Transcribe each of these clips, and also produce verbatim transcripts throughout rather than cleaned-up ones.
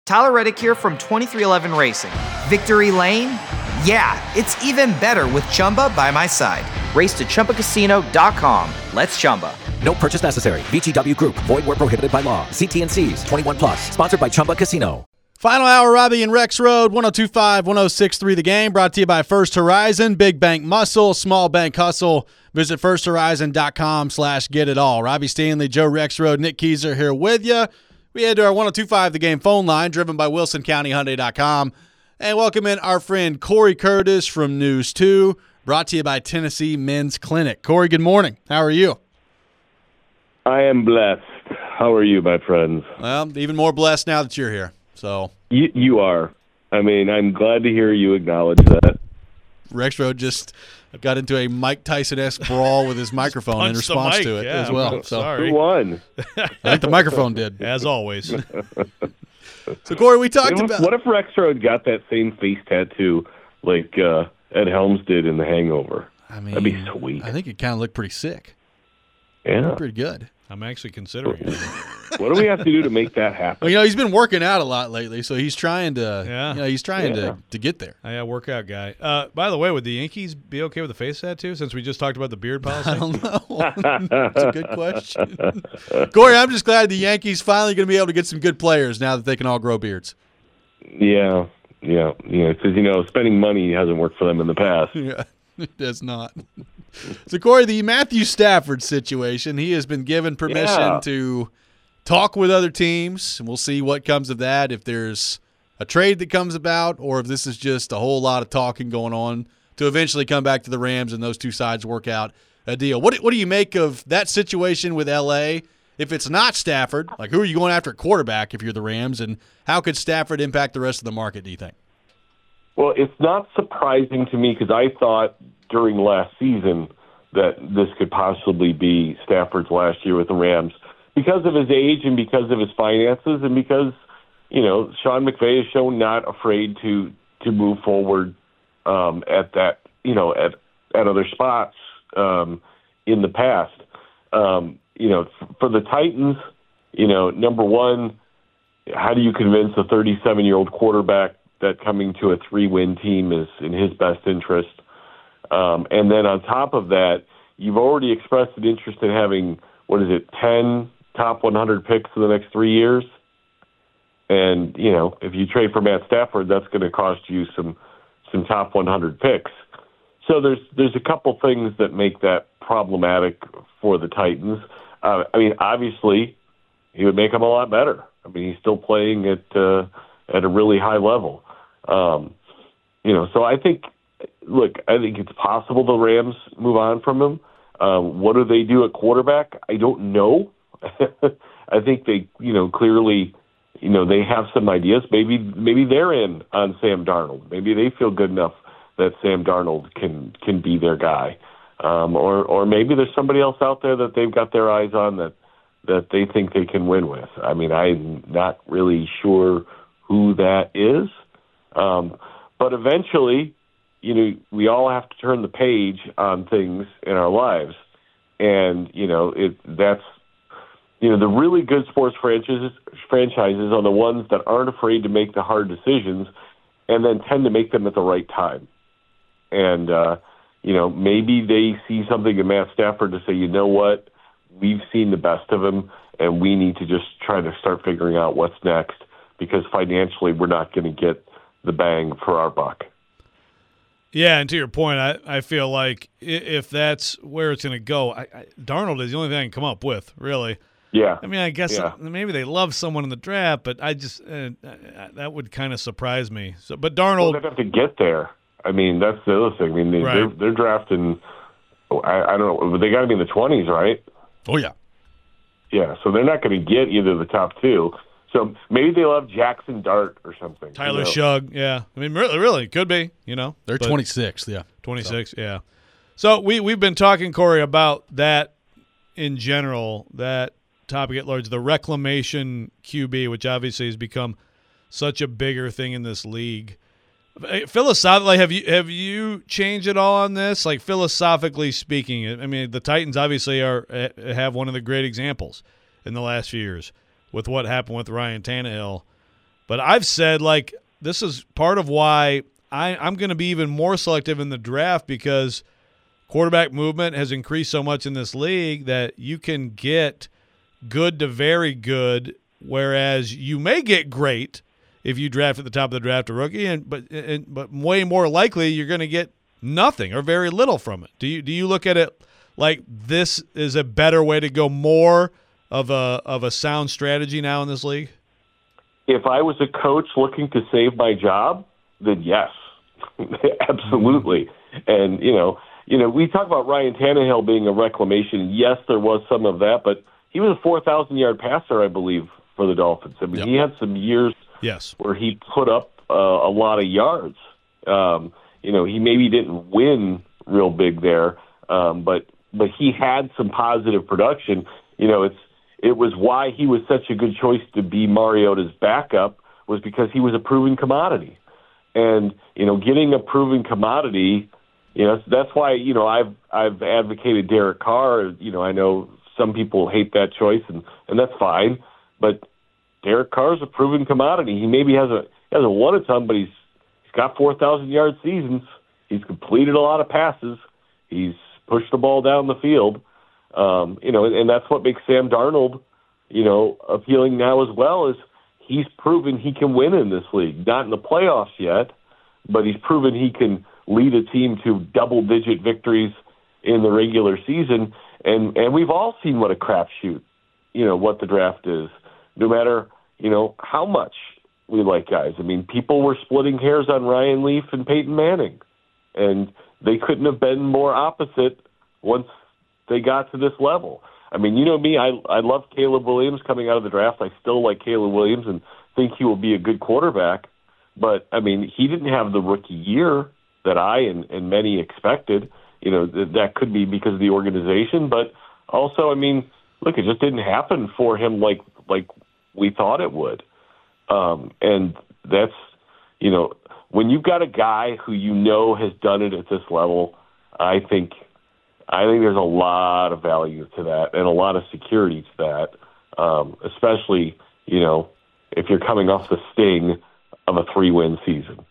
Tyler Reddick here from twenty-three eleven Racing. Victory Lane? Yeah, it's even better with Chumba by my side. Race to Chumba Casino dot com. Let's Chumba. No purchase necessary. V G W Group. Void where prohibited by law. See T and C's. twenty-one plus. Sponsored by Chumba Casino. Final hour, Robbie and Rex Road, one oh two point five, one oh six point three The Game, brought to you by First Horizon, Big Bank Muscle, Small Bank Hustle. Visit first horizon dot com slash get it all. Robbie Stanley, Joe Rexrode, Nick Keyser here with you. We head to our one oh two point five The Game phone line, driven by Wilson County Hyundai dot com. And welcome in our friend Corey Curtis from News two, brought to you by Tennessee Men's Clinic. Corey, good morning. How are you? I am blessed. How are you, my friends? Well, even more blessed now that you're here. So You, you are. I mean, I'm glad to hear you acknowledge that. Rexrode just got into a Mike Tyson-esque brawl with his microphone in response mic, to it yeah, as well. I'm So sorry. Who won? I think the microphone did. As always. So, Corey, we talked What if, about – what if Rexrode got that same face tattoo like uh, Ed Helms did in The Hangover? I mean, That'd be sweet. I think it kind of looked pretty sick. Yeah. Pretty good. I'm actually considering it. What do we have to do to make that happen? Well, you know, he's been working out a lot lately, so he's trying to, Yeah. you know, he's trying Yeah. to, to get there. I got a workout guy. Uh, by the way, would the Yankees be okay with the face tattoo since we just talked about the beard policy? I don't know. That's a good question. Corey, I'm just glad the Yankees finally going to be able to get some good players now that they can all grow beards. Yeah, yeah, yeah. Because, you know, spending money hasn't worked for them in the past. Yeah, it does not. So, Corey, the Matthew Stafford situation, he has been given permission Yeah. to talk with other teams, and we'll see what comes of that, if there's a trade that comes about or if this is just a whole lot of talking going on to eventually come back to the Rams and those two sides work out a deal. What, what do you make of that situation with L A? If it's not Stafford, like who are you going after at quarterback if you're the Rams, and how could Stafford impact the rest of the market, do you think? Well, it's not surprising to me because I thought during last season that this could possibly be Stafford's last year with the Rams because of his age and because of his finances and because, you know, Sean McVay has shown not afraid to to move forward um, at that, you know, at at other spots um, in the past. Um, you know, for the Titans, you know, number one, how do you convince a thirty-seven-year-old quarterback that coming to a three-win team is in his best interest? Um, and then on top of that, you've already expressed an interest in having, what is it, ten top one hundred picks in the next three years? And, you know, if you trade for Matt Stafford, that's going to cost you some some top one hundred picks. So there's there's a couple things that make that problematic for the Titans. Uh, I mean, obviously, he would make them a lot better. I mean, he's still playing at uh, at a really high level. Um, you know, so I think, look, I think it's possible the Rams move on from him. Um, what do they do at quarterback? I don't know. I think they, you know, clearly, you know, they have some ideas. Maybe maybe they're in on Sam Darnold. Maybe they feel good enough that Sam Darnold can can be their guy. Um, or or maybe there's somebody else out there that they've got their eyes on that that they think they can win with. I mean, I'm not really sure who that is. Um, but eventually, you know, we all have to turn the page on things in our lives. And, you know, it that's, you know, the really good sports franchises, franchises are the ones that aren't afraid to make the hard decisions and then tend to make them at the right time. And, uh, you know, maybe they see something in Matt Stafford to say, you know what, we've seen the best of him, and we need to just try to start figuring out what's next because financially we're not going to get the bang for our buck. Yeah, and to your point, I, I feel like if that's where it's going to go, I, I, Darnold is the only thing I can come up with, really. Yeah. I mean, I guess yeah. maybe they love someone in the draft, but I just uh, that would kind of surprise me. So, but Darnold, well, they'd have to get there. I mean, that's the other thing. I mean, they, right. they're they're drafting. I, I don't know. They got to be in the twenties, right? Oh yeah. Yeah. So they're not going to get either of the top two. So maybe they love Jackson Dart or something. Tyler you know? Shug, yeah. I mean, really, really, could be. You know, They're twenty-sixth, yeah. twenty-six, so. yeah. So we we've been talking, Corey, about that in general. That topic at large, the reclamation Q B, which obviously has become such a bigger thing in this league. Philosophically, have you have you changed at all on this? Like philosophically speaking, I mean, the Titans obviously are have one of the great examples in the last few years with what happened with Ryan Tannehill. But I've said, like, this is part of why I, I'm going to be even more selective in the draft because quarterback movement has increased so much in this league that you can get good to very good, whereas you may get great if you draft at the top of the draft a rookie, and but and, but way more likely you're going to get nothing or very little from it. Do you do you look at it like this is a better way to go, more of a of a sound strategy now in this league? If I was a coach looking to save my job, then yes, absolutely. And you know, you know, we talk about Ryan Tannehill being a reclamation. Yes, there was some of that, but he was a four thousand yard passer, I believe, for the Dolphins. I mean, Yep. he had some years Yes. where he put up uh, a lot of yards. Um, you know, he maybe didn't win real big there, um, but but he had some positive production. You know, it's it was why he was such a good choice to be Mariota's backup, was because he was a proven commodity. And, you know, getting a proven commodity, you know, that's why, you know, I've I've advocated Derek Carr. You know, I know some people hate that choice, and, and that's fine. But Derek Carr's a proven commodity. He maybe hasn't hasn't won a ton, but he's he's got four thousand yard seasons. He's completed a lot of passes. He's pushed the ball down the field. Um, you know, and, and that's what makes Sam Darnold, you know, appealing now as well, is he's proven he can win in this league. Not in the playoffs yet, but he's proven he can lead a team to double-digit victories in the regular season. And and we've all seen what a crapshoot, you know, what the draft is. No matter, you know, how much we like guys. I mean, people were splitting hairs on Ryan Leaf and Peyton Manning, and they couldn't have been more opposite once they got to this level. I mean, you know me, I I love Caleb Williams coming out of the draft. I still like Caleb Williams and think he will be a good quarterback. But, I mean, he didn't have the rookie year that I and, and many expected. You know, th- that could be because of the organization. But also, I mean, look, it just didn't happen for him like like we thought it would. Um, and that's, you know, when you've got a guy who you know has done it at this level, I think – I think there's a lot of value to that and a lot of security to that, um, especially, you know, if you're coming off the sting of a three-win season.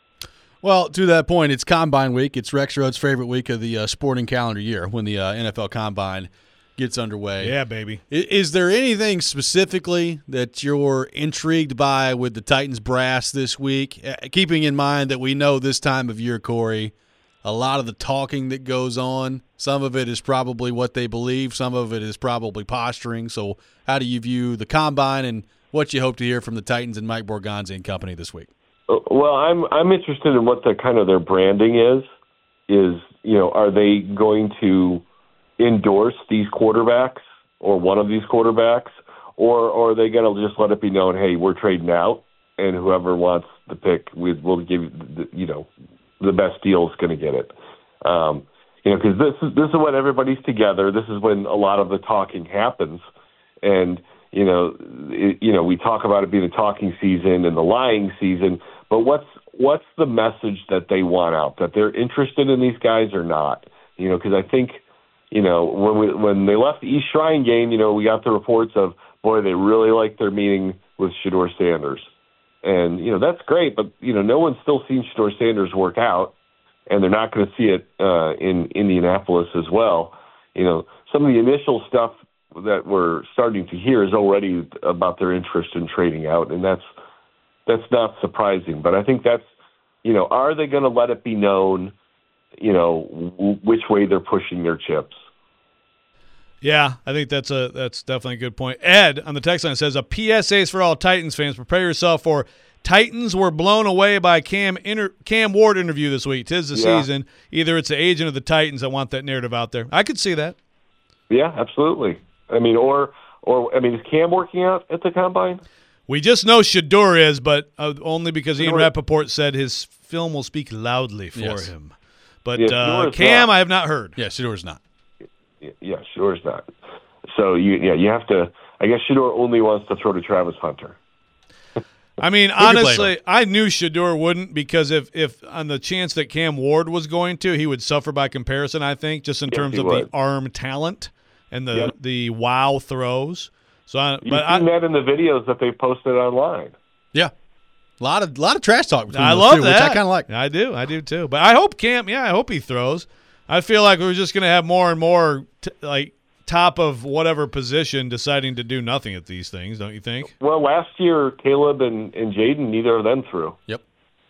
Well, to that point, it's Combine Week. It's Rex Road's favorite week of the uh, sporting calendar year when the uh, N F L Combine gets underway. Yeah, baby. Is, is there anything specifically that you're intrigued by with the Titans brass this week, uh, keeping in mind that we know this time of year, Corey, a lot of the talking that goes on, some of it is probably what they believe, some of it is probably posturing. So how do you view the Combine and what you hope to hear from the Titans and Mike Borgonzi and company this week? Well, I'm I'm interested in what the kind of their branding is. Is, you know, are they going to endorse these quarterbacks or one of these quarterbacks, or, or are they going to just let it be known, hey, we're trading out, and whoever wants the pick, we, we'll give you, the, you know, the best deal is going to get it. Um, you know, because this is this is when everybody's together. This is when a lot of the talking happens, and you know, it, you know, we talk about it being the talking season and the lying season. But what's what's the message that they want out? That they're interested in these guys or not? You know, because I think, you know, when we when they left the East Shrine game, you know, we got the reports of, boy, they really liked their meeting with Shedeur Sanders. And, you know, that's great, but, you know, no one's still seen Shedeur Sanders work out, and they're not going to see it uh, in Indianapolis as well. You know, some of the initial stuff that we're starting to hear is already about their interest in trading out, and that's that's not surprising. But I think that's, you know, are they going to let it be known, you know, w- which way they're pushing their chips? Yeah, I think that's a that's definitely a good point. Ed on the text line says, a P S A is for all Titans fans. Prepare yourself for Titans were blown away by Cam inter, Cam Ward interview this week. 'Tis the Yeah. season. Either it's the agent of the Titans that want that narrative out there. I could see that. Yeah, absolutely. I mean, or or I mean, is Cam working out at the Combine? We just know Shedeur is, but uh, only because Ian Shedeur- Rappaport said his film will speak loudly for Yes. him. But Yeah, uh, Shedeur's Cam, not. I have not heard. Yeah, Shedeur's not. Yeah, Shedeur's not. So you yeah, you have to. I guess Shedeur only wants to throw to Travis Hunter. I mean, can blame honestly, him. I knew Shedeur wouldn't, because if, if on the chance that Cam Ward was going to, he would suffer by comparison, I think, just in Yes, terms he of would. the arm talent and the Yep. the wow throws. So, I, You've but seen I, that in the videos that they posted online. Yeah. A lot of lot of trash talk between I those love two, that. which I kind of like. I do. I do too. But I hope Cam, yeah, I hope he throws. I feel like we're just going to have more and more, t- like, top of whatever position deciding to do nothing at these things, don't you think? Well, last year, Caleb and, and Jaden, neither of them threw. Yep.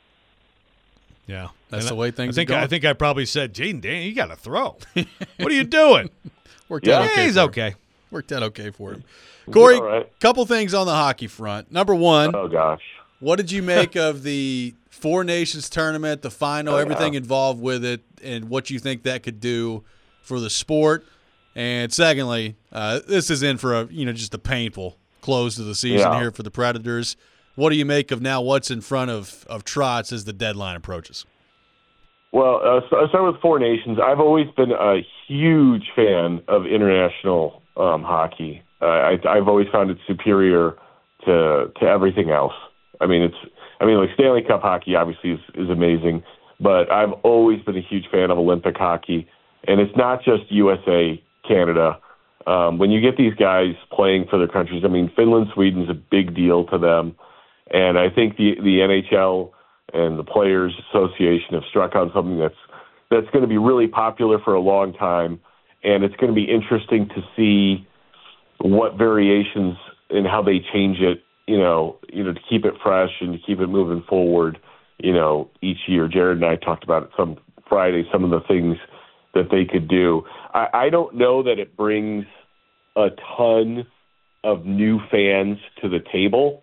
Yeah. That's And the way I, things I think are I going. think I probably said, Jaden, Dan, you got to throw. What are you doing? Worked Yeah. out Yeah, okay. he's for him. okay. Worked out okay for him. Corey, All right. couple things on the hockey front. Number one, Oh, gosh. what did you make of the Four Nations tournament, the final, Oh, yeah. everything involved with it, and what you think that could do for the sport? And secondly, uh, this is in for a you know just a painful close to the season Yeah. here for the Predators. What do you make of now what's in front of, of Trotz as the deadline approaches? Well, uh, so I'll start with Four Nations. I've always been a huge fan of international um, hockey. Uh, I, I've always found it superior to to everything else. I mean, it's I mean, like Stanley Cup hockey obviously is, is amazing, but I've always been a huge fan of Olympic hockey, and it's not just U S A, Canada. Um, when you get these guys playing for their countries, I mean, Finland, Sweden's a big deal to them, and I think the the N H L and the Players Association have struck on something that's that's going to be really popular for a long time, and it's going to be interesting to see what variations and how they change it, you know, you know, to keep it fresh and to keep it moving forward, you know, each year. Jared and I talked about it some Friday, some of the things that they could do. I, I don't know that it brings a ton of new fans to the table,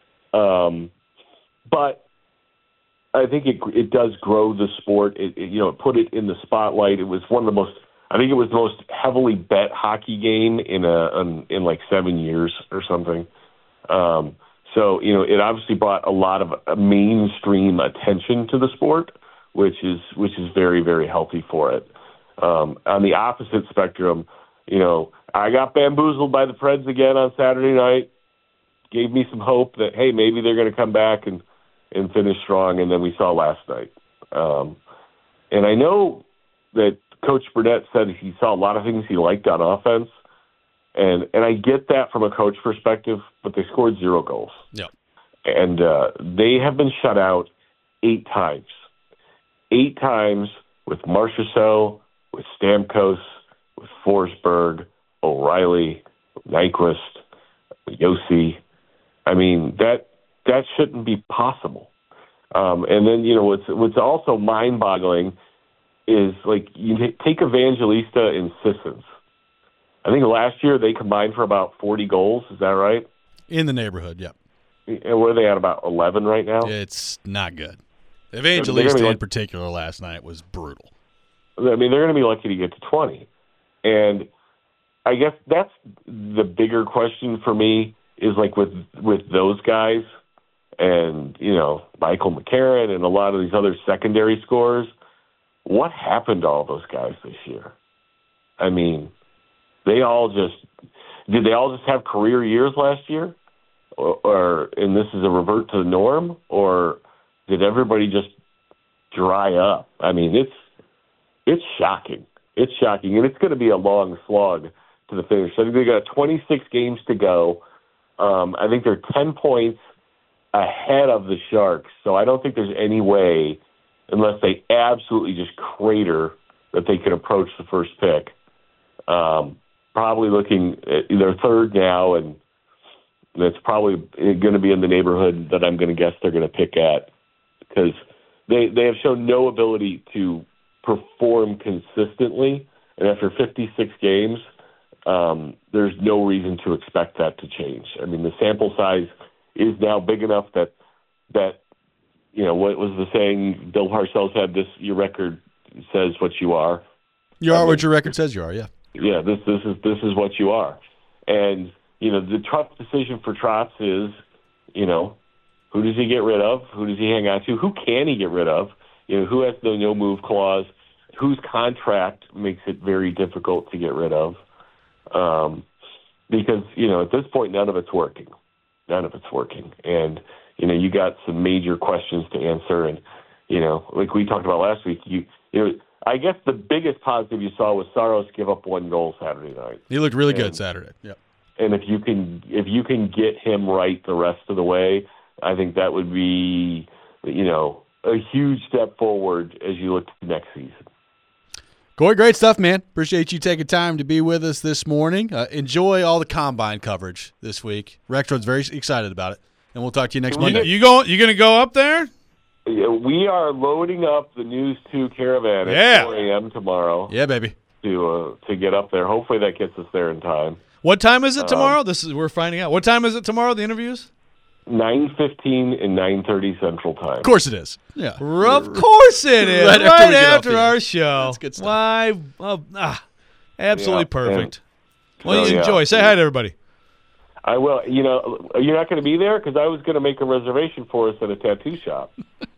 um, but I think it it does grow the sport. It, it you know it put it in the spotlight. It was one of the most. I think it was the most heavily bet hockey game in a in, in like seven years or something. Um, so you know it obviously brought a lot of uh, mainstream attention to the sport, which is which is very very healthy for it. Um, on the opposite spectrum, you know I got bamboozled by the Preds again on Saturday night. Gave me some hope that hey maybe they're going to come back and. and finish strong, and then we saw last night. Um, and I know that Coach Burnett said he saw a lot of things he liked on offense, and and I get that from a coach perspective, but they scored zero goals. Yeah. And uh, they have been shut out eight times. Eight times with Marchessault, with Stamkos, with Forsberg, O'Reilly, Nyquist, Yossi. I mean, that that shouldn't be possible. Um, and then, you know, what's what's also mind-boggling is, like, you take Evangelista and Sissons. I think last year they combined for about forty goals. Is that right? In the neighborhood, yeah. And where are they at, about eleven right now? It's not good. They're gonna Evangelista be in like- particular last night was brutal. I mean, they're going to be lucky to get to twenty. And I guess that's the bigger question for me is, like, with with those guys and, you know, Michael McCarron and a lot of these other secondary scorers, what happened to all those guys this year? I mean, they all just – did they all just have career years last year? Or, or and this is a revert to the norm? Or did everybody just dry up? I mean, it's it's shocking. It's shocking, and it's going to be a long slog to the finish. I think they got twenty-six games to go. Um, I think they're ten points ahead of the Sharks, so I don't think there's any way, unless they absolutely just crater, that they could approach the first pick. Um, probably looking at their third now, and that's probably going to be in the neighborhood that I'm going to guess they're going to pick at, because they they have shown no ability to perform consistently, and after fifty-six games, um, there's no reason to expect that to change. I mean, the sample size is now big enough that that you know what was the saying Bill Parcells had, this your record says what you are. You I are mean, what your record says you are, yeah. Yeah, this this is this is what you are. And you know, the tough decision for Trotz is, you know, who does he get rid of? Who does he hang on to? Who can he get rid of? You know, who has the no move clause? Whose contract makes it very difficult to get rid of? Um, because, you know, at this point, none of it's working. None of it's working. And, you know, you got some major questions to answer. And, you know, like we talked about last week, you, you know, I guess the biggest positive you saw was Saros give up one goal Saturday night. He looked really And- good Saturday. Yeah. And if you can if you can get him right the rest of the way, I think that would be, you know, a huge step forward as you look to next season. Corey, great stuff, man. Appreciate you taking time to be with us this morning. Uh, enjoy all the combine coverage this week. Rexroad's very excited about it, and we'll talk to you next Monday. You go? You going to go up there? Yeah, we are loading up the News two Caravan at Yeah. four a.m. tomorrow. Yeah, baby. To uh, to get up there. Hopefully that gets us there in time. What time is it tomorrow? Um, this is we're finding out. What time is it tomorrow? The interviews? nine fifteen and nine thirty Central Time. Of course it is. Yeah. Of course it is. Right Right, after we get off after the our air. show. That's good stuff. Why? Oh, ah, absolutely Yeah, perfect. and- Well, so, you yeah. enjoy. Say hi to everybody. I will. You know, you're not going to be there because I was going to make a reservation for us at a tattoo shop.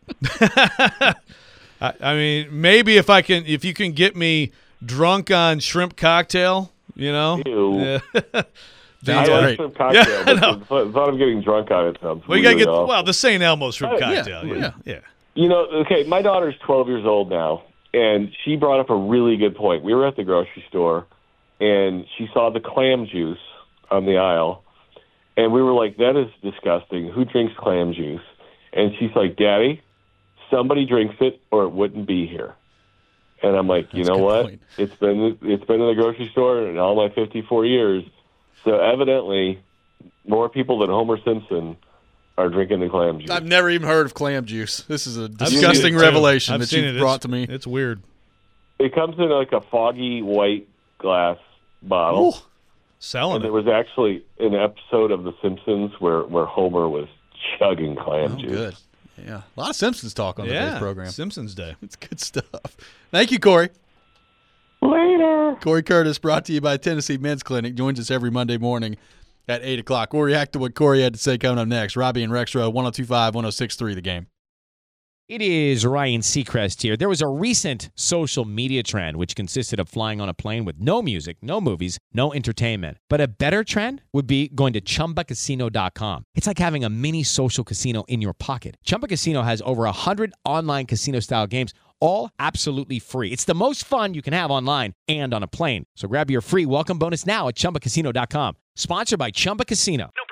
I, I mean, maybe if I can, if you can get me drunk on shrimp cocktail, you know. Ew. Yeah. Sounds I great. like some cocktail, Yeah, I but know. the th- thought of getting drunk on it sounds Well, you gotta really get awful. well the Saint Elmo shrimp Oh, yeah, cocktail. Yeah, yeah. You know, okay, my daughter's twelve years old now, and she brought up a really good point. We were at the grocery store, and she saw the clam juice on the aisle, and we were like, that is disgusting. Who drinks clam juice? And she's like, Daddy, somebody drinks it or it wouldn't be here. And I'm like, you That's a know good what? point. It's been it's been in the grocery store in all my fifty-four years. So evidently, more people than Homer Simpson are drinking the clam juice. I've never even heard of clam juice. This is a I've seen disgusting it, too. revelation I've that seen you've it. brought It's- to me. It's weird. It comes in like a foggy white glass bottle. Ooh. Selling And there it. was actually an episode of The Simpsons where, where Homer was chugging clam Oh, juice. good. Yeah. A lot of Simpsons talk on Yeah. today's program. Simpsons Day. It's good stuff. Thank you, Corey. Later. Corey Curtis, brought to you by Tennessee Men's Clinic, joins us every Monday morning at eight o'clock. We'll react to what Corey had to say coming up next. Robbie and Rexroad, one oh two five, one oh six three The Game. It is Ryan Seacrest here. There was a recent social media trend which consisted of flying on a plane with no music, no movies, no entertainment. But a better trend would be going to Chumba Casino dot com. It's like having a mini social casino in your pocket. Chumba Casino has over one hundred online casino-style games, all absolutely free. It's the most fun you can have online and on a plane. So grab your free welcome bonus now at Chumba Casino dot com. Sponsored by Chumba Casino. No